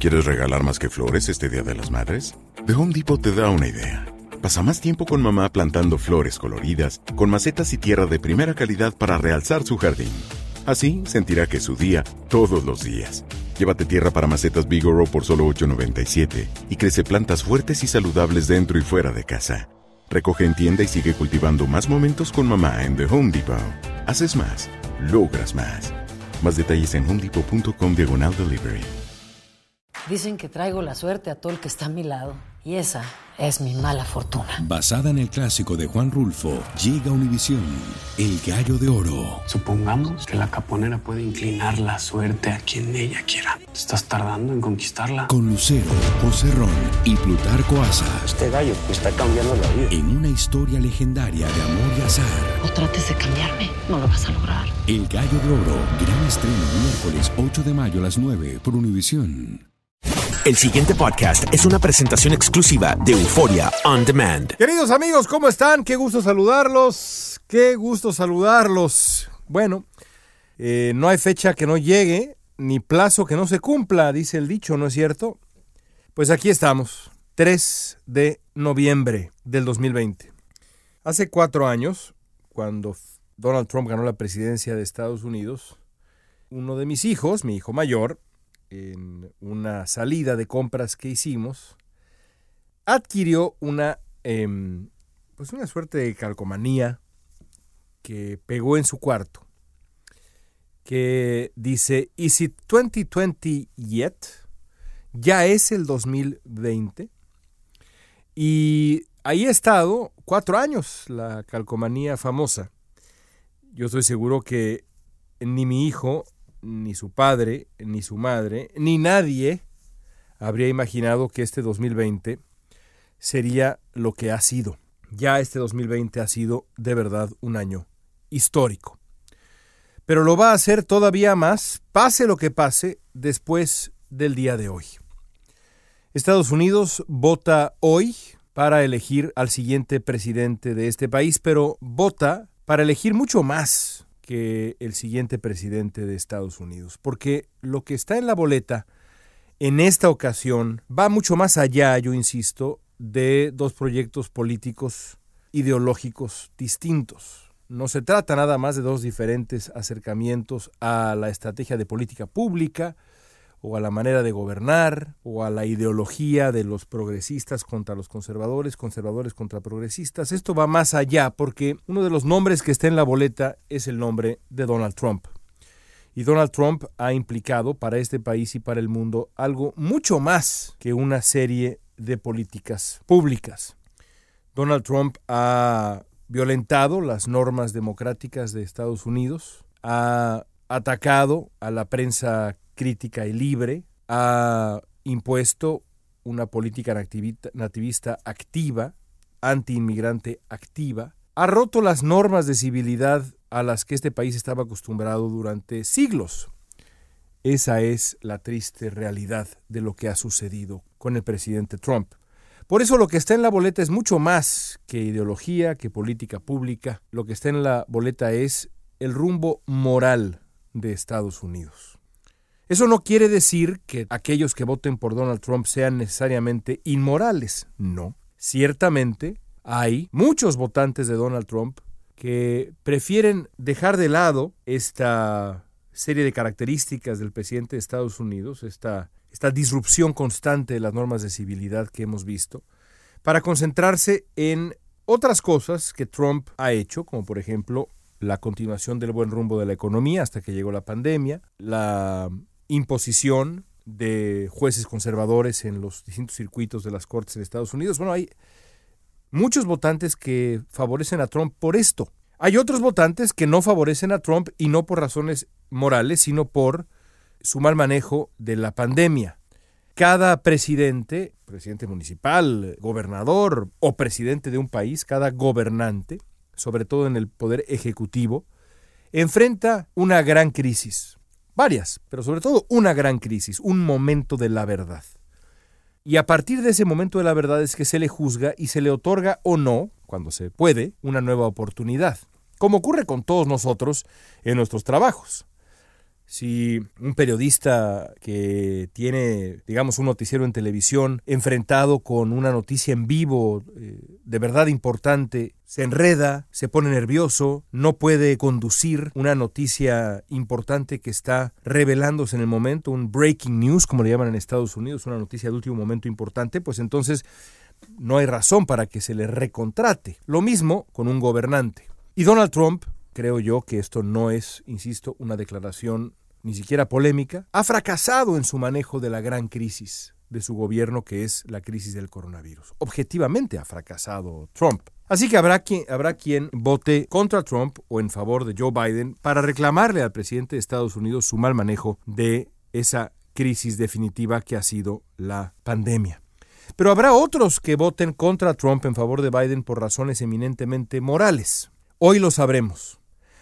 ¿Quieres regalar más que flores este Día de las Madres? The Home Depot te da una idea. Pasa más tiempo con mamá plantando flores coloridas, con macetas y tierra de primera calidad para realzar su jardín. Así sentirá que es su día todos los días. Llévate tierra para macetas Bigoro por solo $8.97 y crece plantas fuertes y saludables dentro y fuera de casa. Recoge en tienda y sigue cultivando más momentos con mamá en The Home Depot. Haces más, logras más. Más detalles en homedepot.com/delivery. Dicen que traigo la suerte a todo el que está a mi lado. Y esa es mi mala fortuna. Basada en el clásico de Juan Rulfo, llega Univisión, El Gallo de Oro. Supongamos que la caponera puede inclinar la suerte a quien ella quiera. ¿Te estás tardando en conquistarla? Con Lucero, José Ron y Plutarco Asa. Este gallo me está cambiando la vida. En una historia legendaria de amor y azar. No trates de cambiarme, no lo vas a lograr. El Gallo de Oro, gran estreno miércoles 8 de mayo a las 9 por Univisión. El siguiente podcast es una presentación exclusiva de Euforia On Demand. Queridos amigos, ¿cómo están? Qué gusto saludarlos. Bueno, no hay fecha que no llegue, ni plazo que no se cumpla, dice el dicho, ¿no es cierto? Pues aquí estamos, 3 de noviembre del 2020. Hace 4 años, cuando Donald Trump ganó la presidencia de Estados Unidos, uno de mis hijos, mi hijo mayor, en una salida de compras que hicimos, adquirió una suerte de calcomanía que pegó en su cuarto, que dice, ¿Is it 2020 yet? ¿Ya es el 2020? Y ahí ha estado 4 años la calcomanía famosa. Yo estoy seguro que ni mi hijo, ni su padre, ni su madre, ni nadie habría imaginado que este 2020 sería lo que ha sido. Ya este 2020 ha sido de verdad un año histórico. Pero lo va a hacer todavía más, pase lo que pase, después del día de hoy. Estados Unidos vota hoy para elegir al siguiente presidente de este país, pero vota para elegir mucho más que el siguiente presidente de Estados Unidos, porque lo que está en la boleta en esta ocasión va mucho más allá, yo insisto, de 2 proyectos políticos ideológicos distintos. No se trata nada más de 2 diferentes acercamientos a la estrategia de política pública, o a la manera de gobernar, o a la ideología de los progresistas contra los conservadores, conservadores contra progresistas. Esto va más allá porque uno de los nombres que está en la boleta es el nombre de Donald Trump. Y Donald Trump ha implicado para este país y para el mundo algo mucho más que una serie de políticas públicas. Donald Trump ha violentado las normas democráticas de Estados Unidos, ha atacado a la prensa crítica y libre, ha impuesto una política nativista activa, anti-inmigrante activa, ha roto las normas de civilidad a las que este país estaba acostumbrado durante siglos. Esa es la triste realidad de lo que ha sucedido con el presidente Trump. Por eso lo que está en la boleta es mucho más que ideología, que política pública. Lo que está en la boleta es el rumbo moral de Estados Unidos. Eso no quiere decir que aquellos que voten por Donald Trump sean necesariamente inmorales. No. Ciertamente hay muchos votantes de Donald Trump que prefieren dejar de lado esta serie de características del presidente de Estados Unidos, esta disrupción constante de las normas de civilidad que hemos visto, para concentrarse en otras cosas que Trump ha hecho, como por ejemplo la continuación del buen rumbo de la economía hasta que llegó la pandemia, la imposición de jueces conservadores en los distintos circuitos de las cortes en Estados Unidos. Bueno, hay muchos votantes que favorecen a Trump por esto. Hay otros votantes que no favorecen a Trump y no por razones morales, sino por su mal manejo de la pandemia. Cada presidente municipal, gobernador o presidente de un país, cada gobernante, sobre todo en el poder ejecutivo, enfrenta una gran crisis. Varias, pero sobre todo una gran crisis, un momento de la verdad. Y a partir de ese momento de la verdad es que se le juzga y se le otorga o no, cuando se puede, una nueva oportunidad, como ocurre con todos nosotros en nuestros trabajos. Si un periodista que tiene, digamos, un noticiero en televisión enfrentado con una noticia en vivo de verdad importante, se enreda, se pone nervioso, no puede conducir una noticia importante que está revelándose en el momento, un breaking news, como le llaman en Estados Unidos, una noticia de último momento importante, pues entonces no hay razón para que se le recontrate. Lo mismo con un gobernante. Y Donald Trump, creo yo que esto no es, insisto, una declaración ni siquiera polémica, ha fracasado en su manejo de la gran crisis de su gobierno, que es la crisis del coronavirus. Objetivamente ha fracasado Trump. Así que habrá quien vote contra Trump o en favor de Joe Biden para reclamarle al presidente de Estados Unidos su mal manejo de esa crisis definitiva que ha sido la pandemia. Pero habrá otros que voten contra Trump en favor de Biden por razones eminentemente morales. Hoy lo sabremos.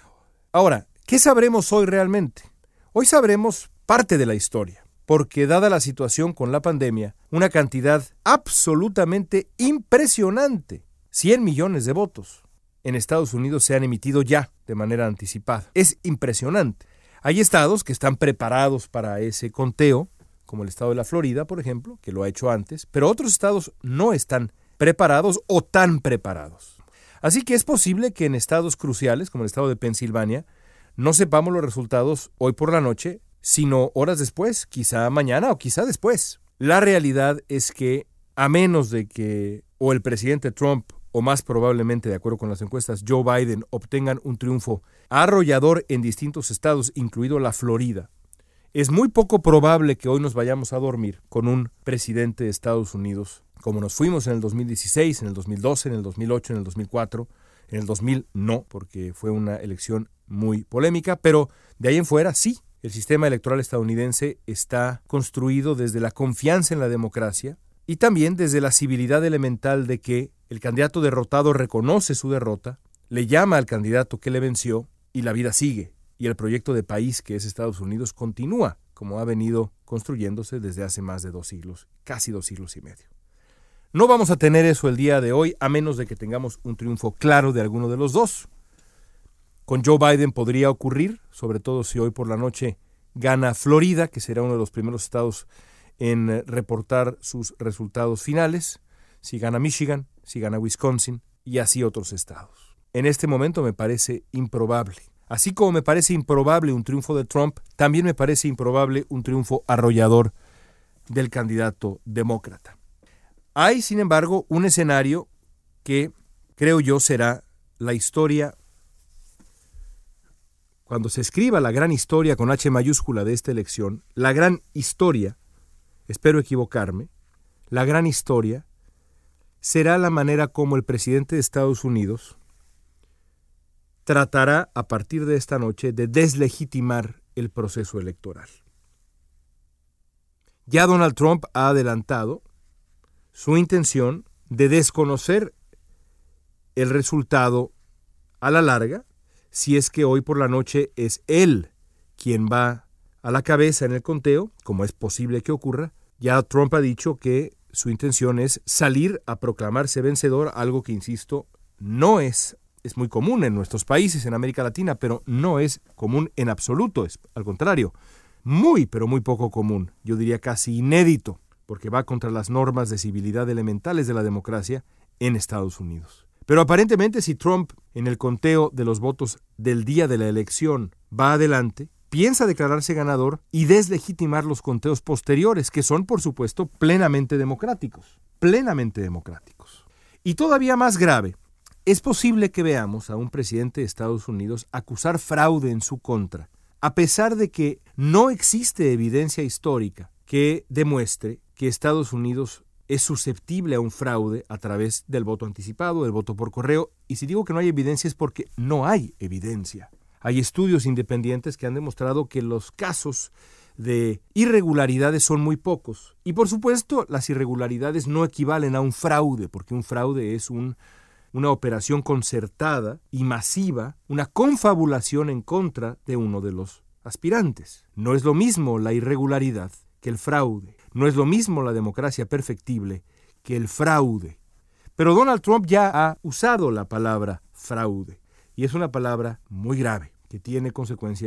Ahora, ¿qué sabremos hoy realmente? Hoy sabremos parte de la historia, porque dada la situación con la pandemia, una cantidad absolutamente impresionante, 100 millones de votos, en Estados Unidos se han emitido ya de manera anticipada. Es impresionante. Hay estados que están preparados para ese conteo, como el estado de la Florida, por ejemplo, que lo ha hecho antes, pero otros estados no están preparados o tan preparados. Así que es posible que en estados cruciales, como el estado de Pensilvania, no sepamos los resultados hoy por la noche, sino horas después, quizá mañana o quizá después. La realidad es que, a menos de que o el presidente Trump, o más probablemente, de acuerdo con las encuestas, Joe Biden, obtengan un triunfo arrollador en distintos estados, incluido la Florida, es muy poco probable que hoy nos vayamos a dormir con un presidente de Estados Unidos, como nos fuimos en el 2016, en el 2012, en el 2008, en el 2004, en el 2000 no, porque fue una elección muy polémica, pero de ahí en fuera sí. El sistema electoral estadounidense está construido desde la confianza en la democracia y también desde la civilidad elemental de que el candidato derrotado reconoce su derrota, le llama al candidato que le venció y la vida sigue. Y el proyecto de país que es Estados Unidos continúa, como ha venido construyéndose desde hace más de 2 siglos, casi 2 siglos y medio. No vamos a tener eso el día de hoy, a menos de que tengamos un triunfo claro de alguno de los dos. Con Joe Biden podría ocurrir, sobre todo si hoy por la noche gana Florida, que será uno de los primeros estados en reportar sus resultados finales, si gana Michigan, si gana Wisconsin y así otros estados. En este momento me parece improbable. Así como me parece improbable un triunfo de Trump, también me parece improbable un triunfo arrollador del candidato demócrata. Hay, sin embargo, un escenario que creo yo será la historia, cuando se escriba la gran historia con H mayúscula de esta elección, la gran historia, espero equivocarme, la gran historia será la manera como el presidente de Estados Unidos tratará a partir de esta noche de deslegitimar el proceso electoral. Ya Donald Trump ha adelantado su intención de desconocer el resultado a la larga, si es que hoy por la noche es él quien va a la cabeza en el conteo, como es posible que ocurra. Ya Trump ha dicho que su intención es salir a proclamarse vencedor, algo que, insisto, no es muy común en nuestros países, en América Latina, pero no es común en absoluto, es al contrario, muy, pero muy poco común, yo diría casi inédito, porque va contra las normas de civilidad elementales de la democracia en Estados Unidos. Pero aparentemente si Trump, en el conteo de los votos del día de la elección, va adelante, piensa declararse ganador y deslegitimar los conteos posteriores, que son, por supuesto, plenamente democráticos. Y todavía más grave, es posible que veamos a un presidente de Estados Unidos acusar fraude en su contra, a pesar de que no existe evidencia histórica que demuestre que Estados Unidos es susceptible a un fraude a través del voto anticipado, del voto por correo, y si digo que no hay evidencia es porque no hay evidencia. Hay estudios independientes que han demostrado que los casos de irregularidades son muy pocos. Y por supuesto, las irregularidades no equivalen a un fraude, porque un fraude es una operación concertada y masiva, una confabulación en contra de uno de los aspirantes. No es lo mismo la irregularidad que el fraude. No es lo mismo la democracia perfectible que el fraude. Pero Donald Trump ya ha usado la palabra fraude, y es una palabra muy grave, que tiene consecuencias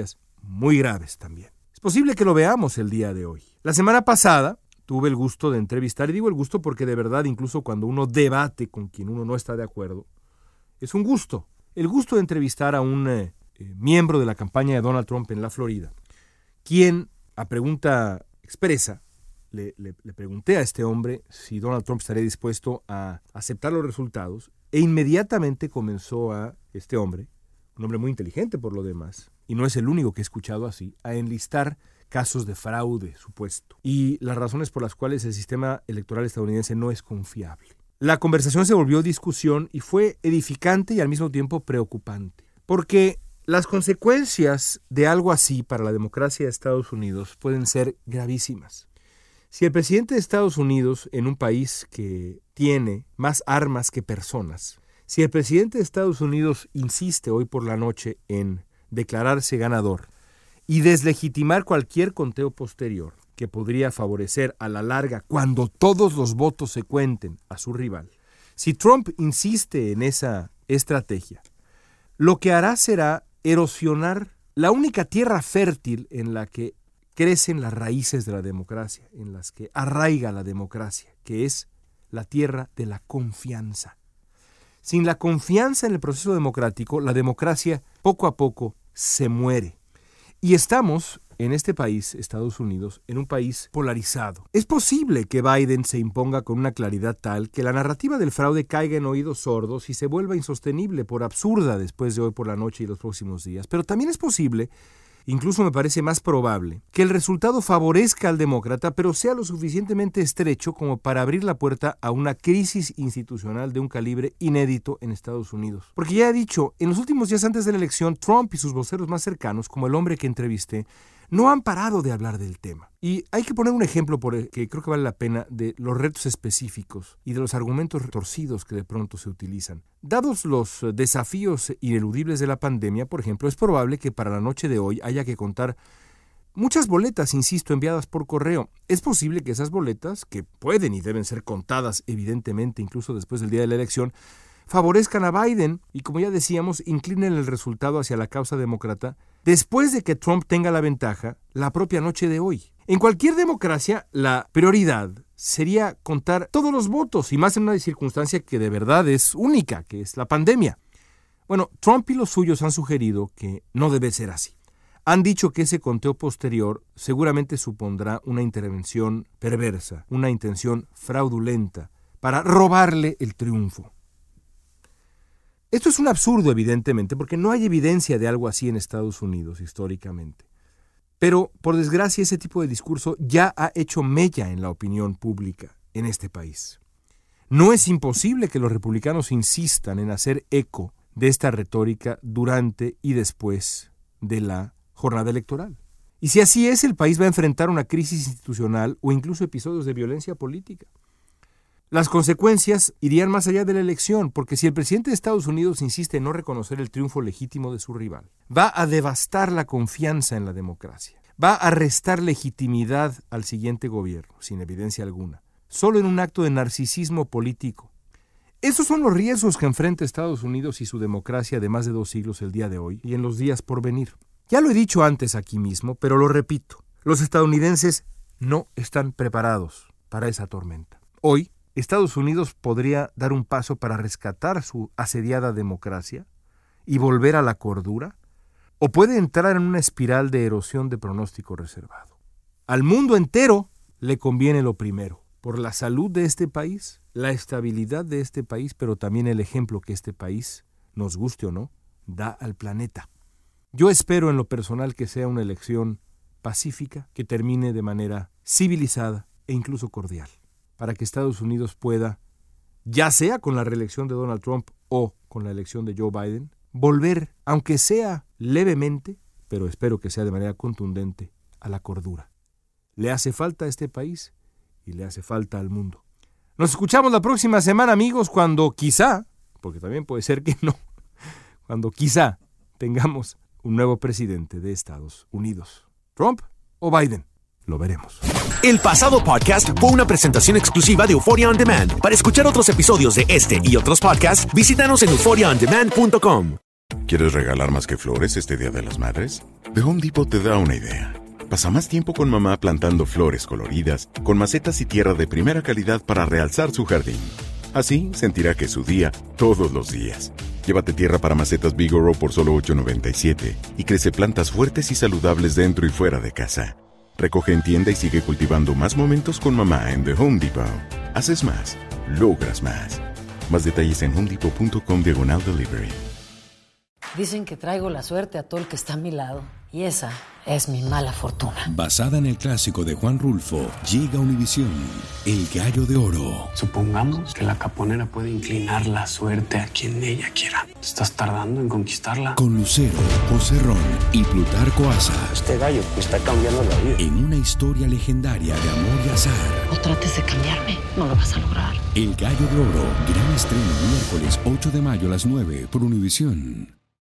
muy graves también. Es posible que lo veamos el día de hoy. La semana pasada tuve el gusto de entrevistar, y digo el gusto porque de verdad, incluso cuando uno debate con quien uno no está de acuerdo, es un gusto. El gusto de entrevistar a un miembro de la campaña de Donald Trump en la Florida, quien, a pregunta expresa, le pregunté a este hombre si Donald Trump estaría dispuesto a aceptar los resultados, e inmediatamente comenzó este hombre, un hombre muy inteligente por lo demás, y no es el único que he escuchado así, a enlistar casos de fraude supuesto y las razones por las cuales el sistema electoral estadounidense no es confiable. La conversación se volvió discusión y fue edificante y al mismo tiempo preocupante, porque las consecuencias de algo así para la democracia de Estados Unidos pueden ser gravísimas. Si el presidente de Estados Unidos, en un país que tiene más armas que personas, si el presidente de Estados Unidos insiste hoy por la noche en declararse ganador y deslegitimar cualquier conteo posterior que podría favorecer a la larga, cuando todos los votos se cuenten, a su rival, si Trump insiste en esa estrategia, lo que hará será erosionar la única tierra fértil en la que crecen las raíces de la democracia, en las que arraiga la democracia, que es la tierra de la confianza. Sin la confianza en el proceso democrático, la democracia poco a poco se muere. Y estamos en este país, Estados Unidos, en un país polarizado. Es posible que Biden se imponga con una claridad tal que la narrativa del fraude caiga en oídos sordos y se vuelva insostenible por absurda después de hoy por la noche y los próximos días. Pero también es posible, incluso me parece más probable, que el resultado favorezca al demócrata, pero sea lo suficientemente estrecho como para abrir la puerta a una crisis institucional de un calibre inédito en Estados Unidos. Porque ya he dicho, en los últimos días antes de la elección, Trump y sus voceros más cercanos, como el hombre que entrevisté, no han parado de hablar del tema. Y hay que poner un ejemplo que creo que vale la pena de los retos específicos y de los argumentos torcidos que de pronto se utilizan. Dados los desafíos ineludibles de la pandemia, por ejemplo, es probable que para la noche de hoy haya que contar muchas boletas, insisto, enviadas por correo. Es posible que esas boletas, que pueden y deben ser contadas evidentemente incluso después del día de la elección, favorezcan a Biden y, como ya decíamos, inclinen el resultado hacia la causa demócrata después de que Trump tenga la ventaja la propia noche de hoy. En cualquier democracia, la prioridad sería contar todos los votos, y más en una circunstancia que de verdad es única, que es la pandemia. Bueno, Trump y los suyos han sugerido que no debe ser así. Han dicho que ese conteo posterior seguramente supondrá una intervención perversa, una intención fraudulenta para robarle el triunfo. Esto es un absurdo, evidentemente, porque no hay evidencia de algo así en Estados Unidos históricamente. Pero, por desgracia, ese tipo de discurso ya ha hecho mella en la opinión pública en este país. No es imposible que los republicanos insistan en hacer eco de esta retórica durante y después de la jornada electoral. Y si así es, el país va a enfrentar una crisis institucional o incluso episodios de violencia política. Las consecuencias irían más allá de la elección, porque si el presidente de Estados Unidos insiste en no reconocer el triunfo legítimo de su rival, va a devastar la confianza en la democracia, va a restar legitimidad al siguiente gobierno, sin evidencia alguna, solo en un acto de narcisismo político. Esos son los riesgos que enfrenta Estados Unidos y su democracia de más de 2 siglos el día de hoy y en los días por venir. Ya lo he dicho antes aquí mismo, pero lo repito, los estadounidenses no están preparados para esa tormenta. Hoy, Estados Unidos podría dar un paso para rescatar su asediada democracia y volver a la cordura, o puede entrar en una espiral de erosión de pronóstico reservado. Al mundo entero le conviene lo primero, por la salud de este país, la estabilidad de este país, pero también el ejemplo que este país, nos guste o no, da al planeta. Yo espero en lo personal que sea una elección pacífica, que termine de manera civilizada e incluso cordial, para que Estados Unidos pueda, ya sea con la reelección de Donald Trump o con la elección de Joe Biden, volver, aunque sea levemente, pero espero que sea de manera contundente, a la cordura. Le hace falta a este país y le hace falta al mundo. Nos escuchamos la próxima semana, amigos, cuando quizá, porque también puede ser que no, cuando quizá tengamos un nuevo presidente de Estados Unidos. ¿Trump o Biden? Lo veremos. El pasado podcast fue una presentación exclusiva de Euphoria On Demand. Para escuchar otros episodios de este y otros podcasts, visítanos en euphoriaondemand.com. ¿Quieres regalar más que flores este Día de las Madres? The Home Depot te da una idea. Pasa más tiempo con mamá plantando flores coloridas, con macetas y tierra de primera calidad para realzar su jardín. Así sentirá que es su día todos los días. Llévate tierra para macetas Bigoro por solo $8.97 y crece plantas fuertes y saludables dentro y fuera de casa. Recoge en tienda y sigue cultivando más momentos con mamá en The Home Depot. Haces más, logras más. Más detalles en homedepot.com/delivery. Dicen que traigo la suerte a todo el que está a mi lado. Y esa es mi mala fortuna. Basada en el clásico de Juan Rulfo, llega a Univisión, El Gallo de Oro. Supongamos que la caponera puede inclinar la suerte a quien ella quiera. ¿Te estás tardando en conquistarla? Con Lucero, José Ron y Plutarco Asa. Este gallo me está cambiando la vida. En una historia legendaria de amor y azar. No trates de cambiarme, no lo vas a lograr. El Gallo de Oro, gran estreno miércoles 8 de mayo a las 9 por Univisión.